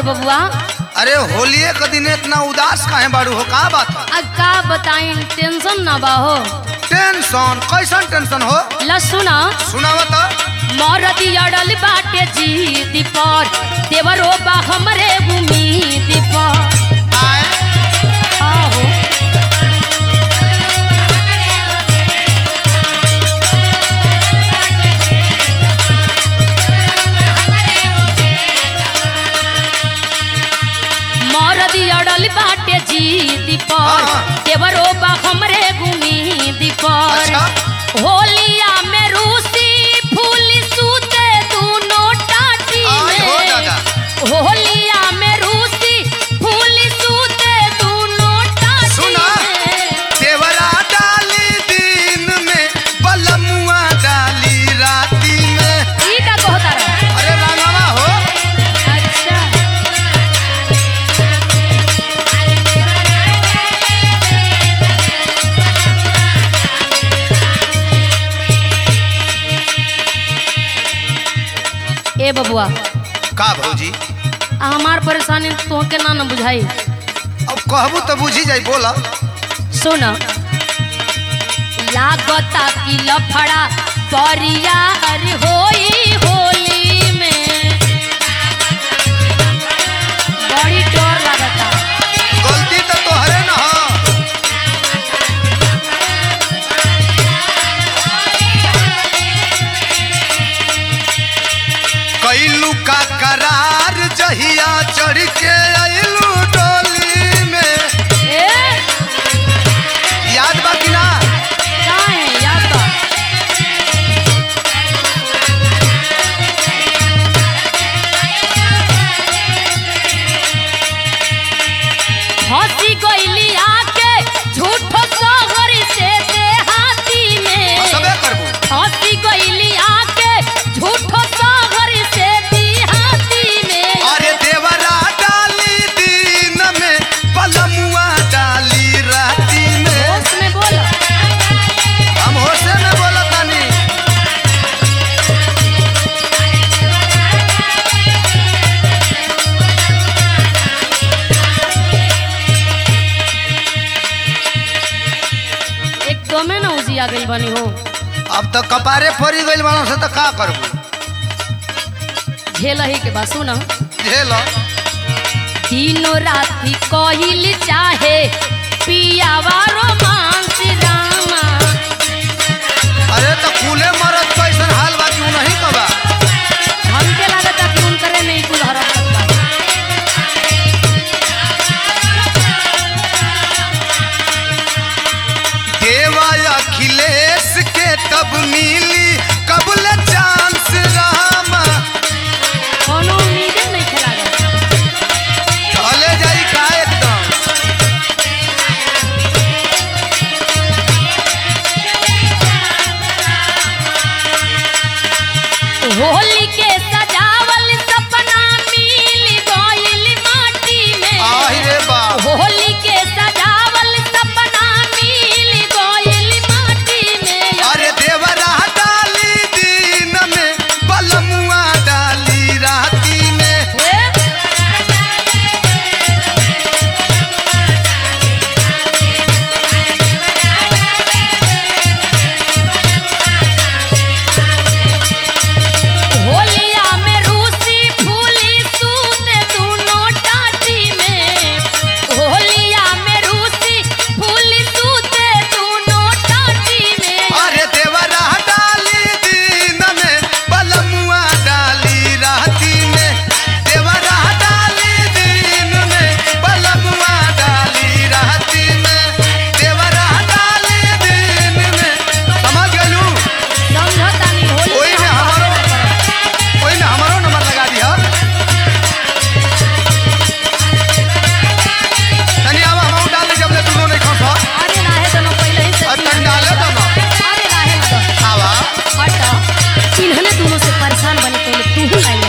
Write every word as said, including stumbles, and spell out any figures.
बबुआ। अरे होलिये के दिन इतना उदास काहे बाड़ू हो, का बात है? अब का बताई, टेंशन ना बा हो। टेंशन? कैसन टेंशन हो? ला सुना सुनावा तो। मरदी अड़ल बाटे जीद पर, देवरो बा हमरे उम्मीद पर। आए आहो मरदी अड़ल बाटे जीद पर, देवरो बा हमरे उम्मीद पर। अच्छा। होलिया में रूसी फूल सूते दोनों टाटी आय हो दादा। में। होलिया में रूसी फूल सूते दोनों टाटी सुना, में। देवरा डाली दिन में, बलमुआ डाली राती में। ई का कहता रहा? अरे रांगावा हो। अच्छा ए बबुआ, का भौजी? आ हमार परेशानी तोहके ना न बुझाई। अब कहबू तो बुझी जाई, बोला। सुन, लागता कि लफड़ा परियार होई होली में। बड़ी डर लागता। गलती तो तोहरे न हो। कैलू का करार जहिया चढ़ के अइलू डोली में। ए याद बा कि ना? काहे याद बा? हंसी गइली आके झूठो सहर से देहाती में। सबे करबू। हंसी गइली आके झूठो सहर से देहाती में। अरे देवरा डाली दिन में, बलमुआ डाली राती में। होश में बोल। हम होशे में बोलतानी। एकदमे ना उजिया गइल बनी हो। अब तो कपारे फरी गइल बानो से तो का करबू? झेल ही के बा। सुन, झेल। दिनो राती कहिल चाहे पियावा रोमांस रामा। अरे तो कूले मरद कैसन हाल बा क्यों नहीं कबा? हमके लागता कि उनकरे में ही कुल हरकत बा। देवा अखिलेश के तब मिली कबूल चांस रामा। कोनो उम्मीदे नहीं खेलागा। चले जाई का एकदम। होली के सजावल सपना मिल गइल माटी में। आहि रे बाप। होली के सजावल सपना मिल गइल माटी में। अरे देवरा डाली दिन में, बलमुआ डाली राती में। ए, होलिया में रूसी फूली सूते दोनों टाटी में। होलिया में रूसी फूली सूते दोनों टाटी में। अरे देवरा डाली दिन में, बलमुआ डाली राती में। देवरा डाली दिन में, बलमुआ डाली राती में। देवरा डाली दिन में। समझ गलू? समझतानी होली ओई में हमारो ओई में हमारो नंबर लगा दिया। तनी अब हम डाल दे, जब ले दोनों नहीं खसा। अरे नाहे तो ना पहले ही से अब तनी डाले तो ना। अरे नाहे ना तो आवा। हट। इन्हने दोनों से परेशान बने पहले तू ही आई